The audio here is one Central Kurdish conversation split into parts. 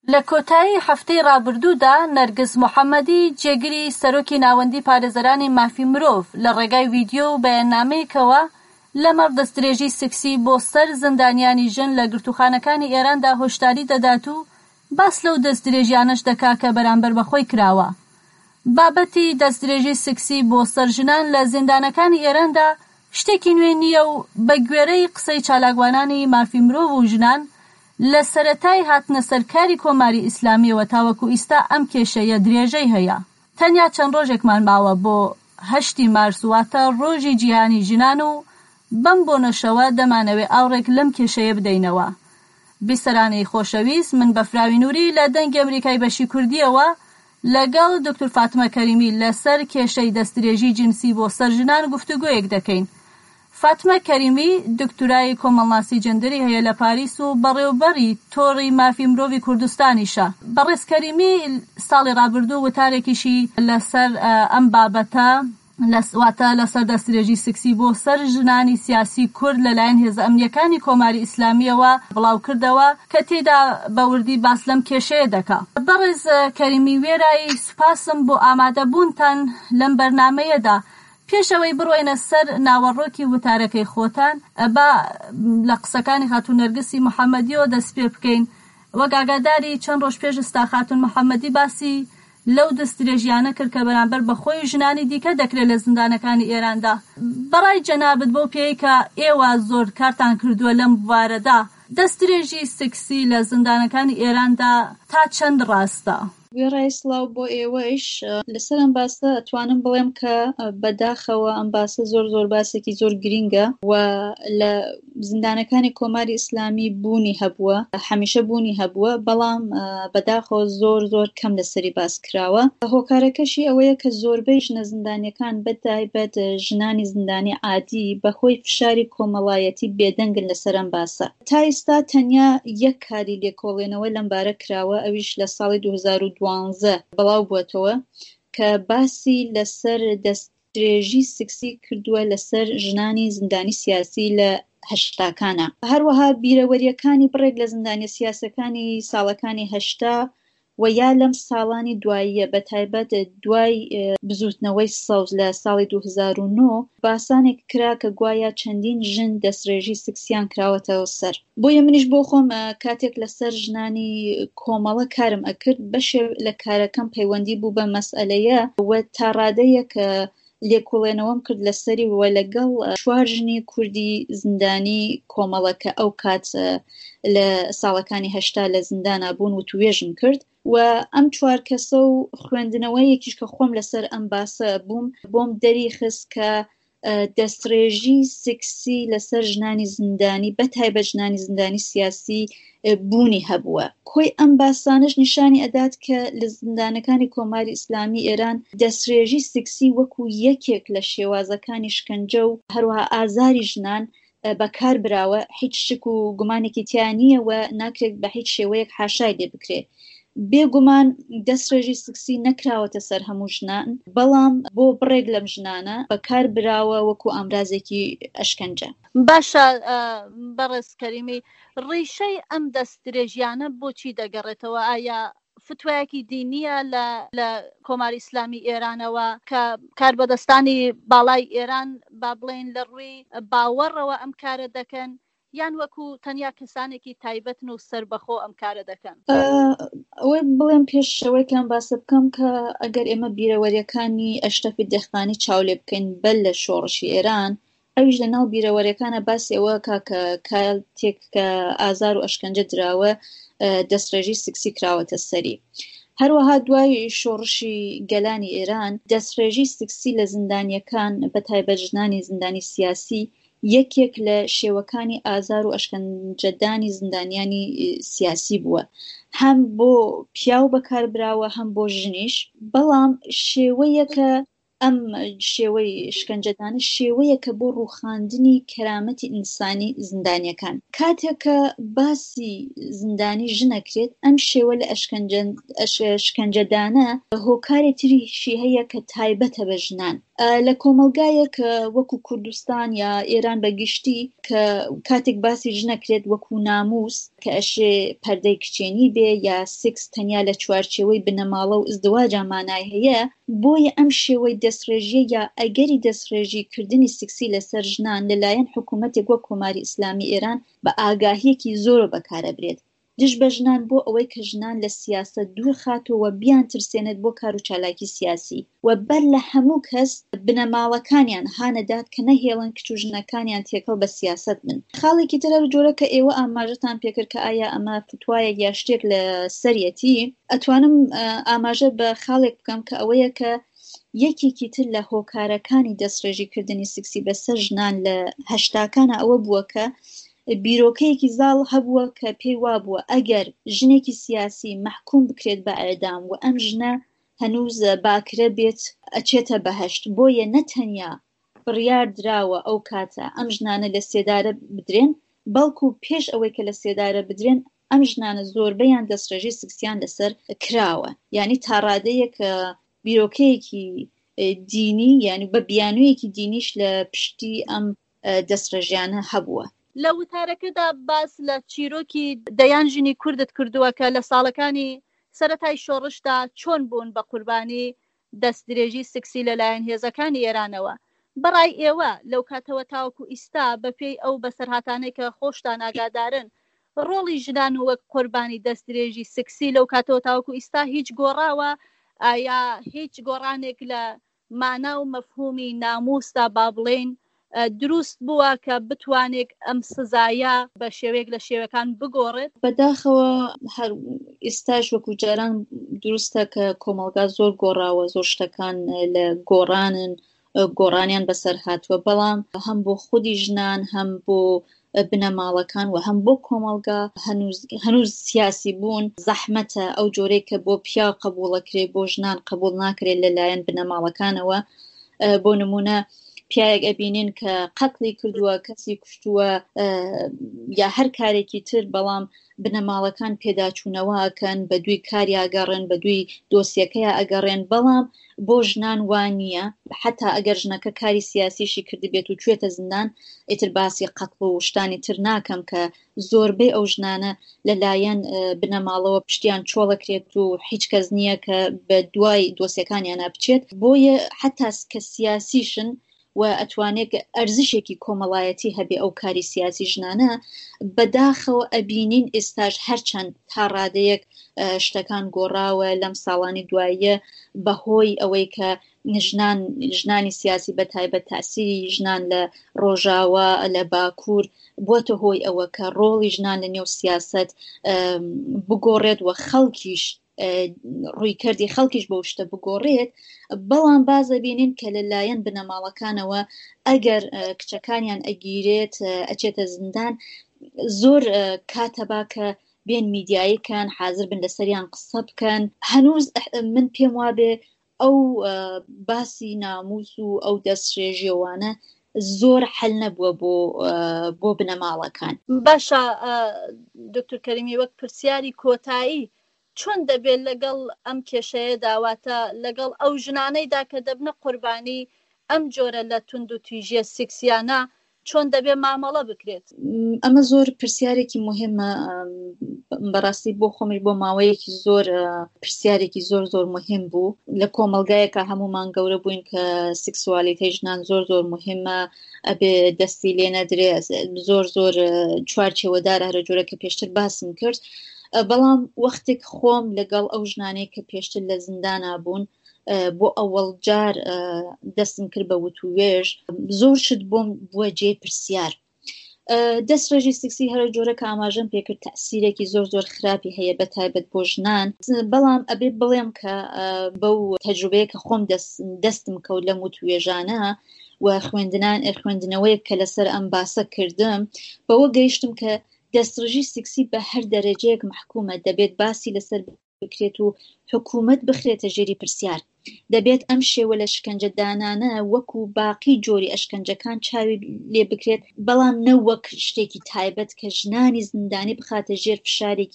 لە کۆتایی هەفتەی ڕابردوودا نەرگس موحەممەدی جێگری سەرۆکی ناوەندی پارێزەرانی مافی مرۆڤ لە ڕێگای ڤیدیۆ و بەیاننامەیەکەوە لەمەڕ دەستدرێژی سکسی بۆ سەر زندانیانی ژن لە گرتوخانەکانی ئێراندا هۆشداری دەدات و باس لەو دەستدرێژیانەش دەکا کە بەرامبەر بەخۆی کراوە. بابەتی دەستدرێژی سکسی بۆ سەر ژنان لە زیندانەکانی ئێراندا شتێکی نوێ نییە و بە گوێرەی قسەی چالاکوانانی مافی مرۆڤ و ژنان لە سەرەتای هاتنە سەرکاری کۆماری ئیسلامیەوە تاوەکو ئیستا ئەم کێشەیە درێژەی هەیە. تەنیا چەند ڕۆژێکمان ماوە بۆ 8 مارس واتە ڕۆژی جیهانی ژنان و بەم بۆنەشەوە دەمانەوێت ئاوڕێک لەم کێشەیە بدەینەوە. بیسەرانەی خۆشەویست، من بەفراوی نووری لە دەنگی ئەمریکای بەشی کوردیەوە لەگەڵ دکتور فاتمە کەریمی لەسەر کێشەی دەستدرێژی جنسی بۆ سەر ژنان گفتوگۆیەک دەکەین. فاتمە کەریمی دکتورای کۆمەڵناسی جەندەری هەیە لە پاریس و بەڕێوەبەری تۆڕی مافی مرۆڤی کوردستانیشە. بەڕێز کەریمی ساڵی ڕابردوو وتارێکیشی لەسەر ئەم بابەتە واتە لەسەر دەستدرێژی سکسی بۆ سەر ژنانی سیاسی کورد لەلایەن هێزە ئەمنیەکانی کۆماری ئیسلامیەوە بڵاو کردەوە کە تێدا بەوردی باس لەم کێشەیە دەکا. بەڕێز کەریمی وێرایی سوپاسم بۆ ئامادەبوونتان لەم بەرنامەیەدا. پێشەوەی بڕۆینە سەر ناوەڕۆکی وتارەکەی خۆتان با لە قسەکانی خاتون نەرگسی موحەممەدیەوە دەست پێ بکەین. وەک ئاگاداری چەند ڕۆژ پێش ئێستا خاتون موحەممەدی باسی لەو دەستدرێژیانە کرد کە بەرامبەر بەخۆی ژنانی دیکە دەکرێت لە زیندانەکانی ئێراندا. بەڕای جەنابەت بۆ پێی کە ئێوە زۆر کارتان کردووە لەم بوارەدا دەستدرێژی سکسی لە زیندانەکانی ئێراندا تا چەند ڕاستە؟ وێڕای سڵاو بۆ ئێوەش لەسەر ئەم باسە ئەتوانم بڵێم کە بەداخەوە ئەم باسە زۆر باسێکی زۆر گرینگە و لە زیندانەکانی کۆماری ئیسلامی بوونی هەبووە، هەمیشە بوونی هەبووە، بەڵام بەداخەوە زۆر کەم لەسەری باس کراوە. هۆکارەکەشی ئەوەیە کە زۆربەی ژنە زیندانیەکان بەتایبەت ژنانی زیندانی عادی بەهۆی فشاری کۆمەڵایەتی بێدەنگن لەسەر ئەم باسە. تا ئێستا تەنیا یەک کاری لێکۆڵێنەوە لەم بارە کراوە، ئەویش لە ساڵی 2012 بەڵاو بووەتەوە کە باسی لەسەر دەستدرێژی سکسی کردووە لەسەر ژنانی زیندانی سیاسی لە هەشتاکانە. هەروەها بیرەوەریەکانی بڕێک لە زیندانی سیاسەکانی ساڵەکانی هەشتا و یا لەم ساڵانی دواییە بەتایبەت دوای بزوتنەوەی سەوز لە ساڵی 2009 باسانێک کرا کە گوایە چەندین ژن دەستدرێژی سکسیان کراوەتەوە سەر. بۆیە منیش بۆ خۆم کاتێک لەسەر ژنانی کۆمەڵە کارم ئەکرد بەشێ لە کارەکەم پەیوەندی بوو بە مەسئلەیە و تا ڕادەیە کە لێکۆڵێنەوەم کرد لەسەری وە لەگەڵ 4 ژنی کوردی زیندانی کۆمەڵەکە ئەو کات لە ساڵەکانی هەشتا لە زیندانا بوون و توێژم کرد و ئەم 4 کەسە و خوێندنەوەیەکیش کە خۆم لەسەر ئەم باسە بووم بۆم دەری خست کە دەستدرێژی سکسی لەسەر ژنانی زیندانی بەتایبەت ژنانی زیندانی سیاسی بوونی هەبووە. کۆی ئەم باسانش نیشانی ئەدات کە لە زیندانەکانی کۆماری ئیسلامی ئێران دەستدرێژی سکسی وەکو یەکێک لە شێوازەکانی شکنجە و هەروەها ئازاری ژنان بەکار براوە، هیچ شک و گومانێکی تیان نییە و ناکرێت بە هیچ شێوەیەک حاشای لێ بکرێت. بێگومان دەستدرێژی سکسی نەکراوەتە سەر هەموو ژنان، بەڵام بۆ بڕێک لەم ژنانە بەکار براوە وەکو ئامرازێکی ئەشکەنجە. باشە بەڕێز کەریمی، ڕیشەی ئەم دەستدرێژیانە بۆچی دەگەڕێتەوە؟ ئایا فتوایەکی دینیە لە کۆماری ئیسلامی ئێرانەوە کە کاربەدەستانی باڵای ئێران با بڵێن لە ڕووی باوەڕەوە ئەم کارە دەکەن یان وەکو تەنیا کەسانێکی تایبەتن و سەربەخۆ ئەم کارە دەکەن؟ ئەوەی بڵێم پێشەوەی کەم باسە بکەم کە ئەگەر ئێمە بیرەوەریەکانی ئەشرەفی دەخانی چاولێ بکەین بەل لە شۆڕشی ئێران، ئەویش لە ناو بیرەوەریەکانە باسی ئەوە کە کاتێک کە ئازار و ئەشکەنجە دراوە دەستدرێژی سکسی کراوەتە سەری. هەروەها دوای شۆڕشی گەلانی ئێران دەستدرێژی سکسی لە زیندانیەکان بەتایبەت ژنانی زیندانی سیاسی یەکێک لە شێوەکانی ئازار و ئەشکەنجەدانی زیندانیانی سیاسی بووە، هەم بۆ پیاو بەکاربراوە هەم بۆ ژنیش، بەڵام شێوەیەکە ئەم شێوەی شکنجەدانە شێوەیەکە بۆ ڕووخاندنی کەرامەتی ئینسانی زیندانیەکان. کاتێکە باسی زیندانی ژنەکرێت ئەم شێوە لە شکنجەدانە هۆکارێکی تریشی هەیە کە تایبەتە بە ژنان. لە کۆمەلگایەک وەکو کوردستان یا ئێران بەگشتی کە کاتێک باسی ژنەکرێت وەکو ناموس کە ئەشێ پەردەی کچێنی بێ یا سکس تەنیا لە چوارچێوەی بنەماڵە و ئزدواجا مانای هەیە، بۆیە ئەم شێوەی دەستڕێژیە یا ئەگەری دەستڕێژی کردنی سکسی لەسەر ژنان لەلایەن حکوومەتێک وەک کۆماری ئیسلامی ئێران بە ئاگاهیەکی زۆر بەکارەبرێت دژ بە ژنان بۆ ئەوەی کە ژنان لە سیاسەت دوور خاتەوە بیان ترسێنێت بۆ کار و چالاکی سیاسی و بەر لە هەموو کەس بنەماڵەکانیان هانەدات کە نەهێڵن کچ و ژنەکانیان تێکەڵ بە سیاسەت من. خاڵێکی تر جۆرە کە ئێوە ئاماژەتان پێکرد کە ئایا ئەمە فتوایەک یا شتێک لە سەرەتی، ئەتوانم ئاماژە بە خاڵێک بکەم کە ئەوەیە کە یەکێکی تر لە هۆکارەکانی دەستڕێژیکردنی سکسی بەسەر ژنان لە هەشتاکانە ئەوە بووە کە بیرۆکەیەکی زاڵ هەبووە کە پێی وابووە ئەگەر ژنێکی سیاسی محکوم بکرێت بە ئەعدام و ئەم ژنە هەنووز باکرە بێت ئەچێتە بەهەشت، بۆیە نەتەنیا بڕیار دراوە ئەو کاتە ئەم ژنانە لە سێدارە بدرێن، بەڵکو پێش ئەوەی کە لە سێدارە بدرێن ئەم ژنانە زۆربەیان دەستڕێژی سکسیان لەسەر کراوە. یعنی تا ڕادەیەک بیرۆکەیەکی دینی یعنی بە بیانوویەکی دینیش لە پشتی ئەم دەستڕێژیانە هەبووە. لە وتارەکەدا باس لە چیرۆکی دەیان ژنی کوردت کردووە کە لە ساڵەکانی سەرەتای شۆڕشدا چۆن بوون بە قوربانی دەستدرێژی سکسی لەلایەن هێزەکانی ئێرانەوە. بەڕای ئێوە لەو کاتەوە تاوەکو ئیستا بەپێی ئەو بەسەرهاتانەی کە خۆشتان ئاگادارن ڕۆڵی ژنان وەک قوربانی دەستدرێژی سکسی لەو کاتەوە تاوەکو ئیستا هیچ گۆڕاوە؟ ئایا هیچ گۆڕانێک لە مانا و مەفهومی ناموستا با بڵێن دروست بووە کە بتوانێت ئەم سزایە بە شێوەیەک لە شێوەکان بگۆڕێت؟ بەداخەوە هەر ئێستاش وەکو جاران دروستە کە کۆمەلگا زۆر گۆڕاوە، زۆر شتەکان لە گۆڕانیان بەسەر هاتووە، بەڵام هەم بۆ خودی ژنان هەم بۆ بنەماڵەکان و هەم بۆ کۆمەلگا هەنووز سیاسی بوون زەحمەتە ئەو جۆرەی کە بۆ پیا قبوڵەکرێ بۆ ژنان قبول ناکرێت لەلایەن بنەماڵەکانەوە. بۆ نمونە پیاەک ئەبینین کە قەتڵی کردووە، کەسی کوشتووە یا هەر کارێکی تر، بەڵام بنەماڵەکان پێداچوونەوە ئەکەن، بە دووی کاری ئەگەڕێن، بە دووی دۆسیەکەی ئەگەڕێن، بەڵام بۆ ژنان وانییە حتا ئەگەر ژنەکە کاری سیاسیشی کردی بێت و کوێتە زندان ئیتر باسی قەتڵ و شتانی تر ناکەم کە زۆربەی ئەو ژنانە لەلایەن بنەماڵەوە پشتیان چۆڵەکرێت و هیچ کەس نییە کە بە دوای دۆسیەکانیانە بچێت، بۆیە حتا کە سیاسیشن و ئەتوانێت ئەرزشێکی کۆمەڵایەتی هەبێ ئەو کاری سیاسی ژنانە. بەداخەوە ئەبینین ئێستاش هەرچەند تا ڕادەیەک شتەکان گۆڕاوە لەم ساڵانی دواییە بەهۆی ئەوەی کە ژنانی سیاسی بە تایبەت تاسیری ژنان لە ڕۆژاوە لە باکوور بۆتە هۆی ئەوە کە ڕۆڵی ژنان لە نێو سیاست بگۆڕێت و خەڵکیش ڕوویکردی خەڵکیش بۆ شتە بگۆڕێت. بەڵام بازە بینین کە لەلایەن بنەماڵەکانەوە ئەگەر کچەکانیان ئەگیرێت ئەچێتە زندان زۆر کاتەبا کە بێن میدیاییکەن حاضر بن لەسەریان قسە بکەن. هەنووز من پێم وابێ ئەو باسی ناموس و ئەو دەستڕێژیەوانە زۆر حل نەبووە بۆ بنەماڵەکان. باشە دکتۆر کەریمی، وەک پرسیاری کۆتایی چۆن دەبێت لەگەڵ ئەم کێشەیە داواتە لەگەڵ ئەو ژنانەیدا کە دەبنە قوربانی ئەم جۆرە لە تونند و تویژیە سکسیانە چۆن دەبێت مامەڵە بکرێت؟ ئەمە زۆر پرسیارێکی مهمە، بەڕاستی بۆ خۆمی بۆ ماوەیەکی زۆر پرسیارێکی زۆر زۆر مهم بوو. لە کۆمەلگایەکە هەمومان گەورە بووین کە سکسوالیتەی ژنان زۆر زۆر مهمە، ئەبێ دەستی لێ نەدرێ، زۆر زۆر چوارچێوەدارە هەرە جۆرە کە پێشتر باسم کرد. بەڵام وەختێک خۆم لەگەڵ ئەو ژنانەی کە پێشتر لە زیندانا بوون بۆ ئەوەڵ جار دەستم کرد بە وتوێژ، زۆر شت بۆم بووە جێ پرسیار. دەستڕێژی سکسی هەرە جۆرە کە ئاماژەم پێکرد تەسیرێکی زۆر زۆر خراپی هەیە بە تایبەت بۆ ژنان، بەڵام ئەبێ بڵێم کە بەو تەجروبەیە کە خۆم دەستم کەوت لەم وتوێژانە و خوێندنەوەیە کە لەسەر ئەم باسە کردم، بەوە گەیشتم کە دەستڕێژی سکسی بە هەر دەرەجەیەک محکومە، دەبێت باسی لەسەر بکرێت و حکوومەت بخرێتە ژێری پرسیار. دەبێت ئەم شێوە لە شکنجەدانانە وەکو باقی جۆری ئەشکەنجەکان چاوی لێ بکرێت، بەڵام نەوەک شتێکی تایبەت کە ژنانی زیندانی بخاتە ژێر فشارێکی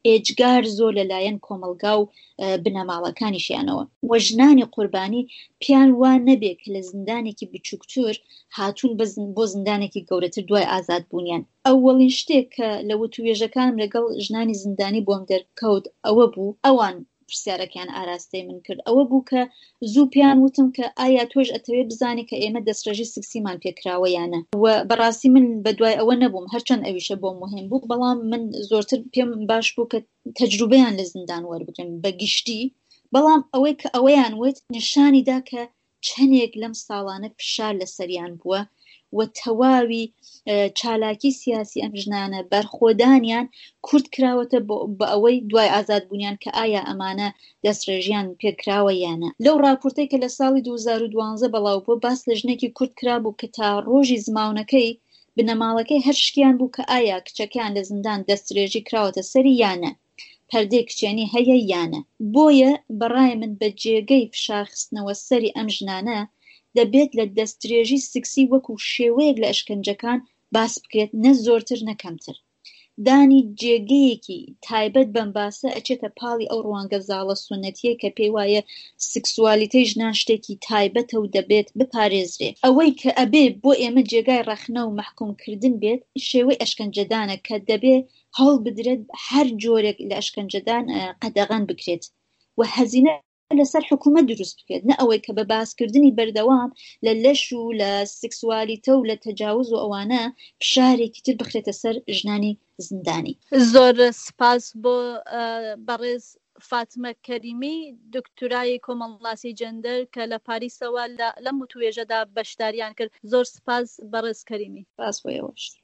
ئێجگار زۆر لەلایەن کۆمەلگا و بنەماڵەکانیشیانەوە وە ژنانی قوربانی پیان وان نەبێت کە لە زیندانێکی بچووکتر هاتوون بۆ زیندانێکی گەورەتر دوای ئازادبوونیان. ئەوەڵین شتێک کە لە وتوێژەکانم لەگەڵ ژنانی زیندانی بۆم دەرکەوت ئەوە بوو، ئەوان پرسیارەکان ئاراستەی من کرد ئەوە بوو کە زوو پیان وتم کە ئایا تۆش ئەتەوێت بزانی کە ئێمە دەستڕێژی سکسیمان پێکراوە یانە، و بەڕاستی من بەدوای ئەوە نەبووم، هەرچەند ئەویشە بۆ مهم بوو، بەڵام من زۆرتر پێم باش بوو کە تەجروبەیان لە زیندان وەربگرن بە گشتی. بەڵام ئەوەی کە ئەوەیان وت نیشانیدا کە چەندێک لەم ساڵانە فشار لەسەریان بووە و تەواوی چالاکی سیاسی ئەم ژنانە بەرخۆدانیان کورت کراوەتە بە ئەوەی دوای ئازادبوونیان کە ئایا ئەمانە دەستڕێژیان پێکراوە یانە. لەو راپۆرتەی کە لە ساڵی 2012 بەڵاو بوو باس لە ژنێکی کورت کرابوو کە تا ڕۆژی زماونەکەی بنەماڵەکەی هەر شتیان بوو کە ئایا کچەکان لە زیندان دەستڕێژی کراوەتە سەری یانە، پەردەی کچێنی هەیە یانە. بۆیە بەڕای من بە جێگەی فشارخستنەوە سەری ئەم ژنانە دەبێت لە دەستدرێژی سکسی وەکو شێوەیەک لە ئەشکەنجەکان باس بکرێت، نە زۆرتر نە کەمتر. دانی جێگەیەکی تایبەت بەم باسە ئەچێتە پاڵی ئەو ڕوانگە زاڵە سونەتیە کە پێی وایە سکسوالیتەی ژنان شتێکی تایبەتە و دەبێت بپارێزرێت. ئەوەی کە ئەبێ بۆ ئێمە جێگای ڕەخنە و مەحکومکردن بێت شێوەی ئەشکەنجەدانە کە دەبێ هەڵ بدرێت هەر جۆرێک لە ئەشکەنجەدان قەدەغەن بکرێت و هەزینە لەسەر حکومەت دروست بکرێت، نە ئەوەی کە بە باسکردنی بەردەوام لە لەش و لە سکسوالیتە و لە تەجاوز و ئەوانە فشارێکی تر بخرێتە سەر ژنانی زیندانی. زۆر سپاس بۆ بەڕێز فاتمە کەریمی، دکتورای کۆمەڵاسی جەندەر کە لە پاریسەوە لەم وتوێژەدا بەشداریان کرد. زۆر سپاس بەڕێز کەریمی. سپاس بۆ ئێوەش.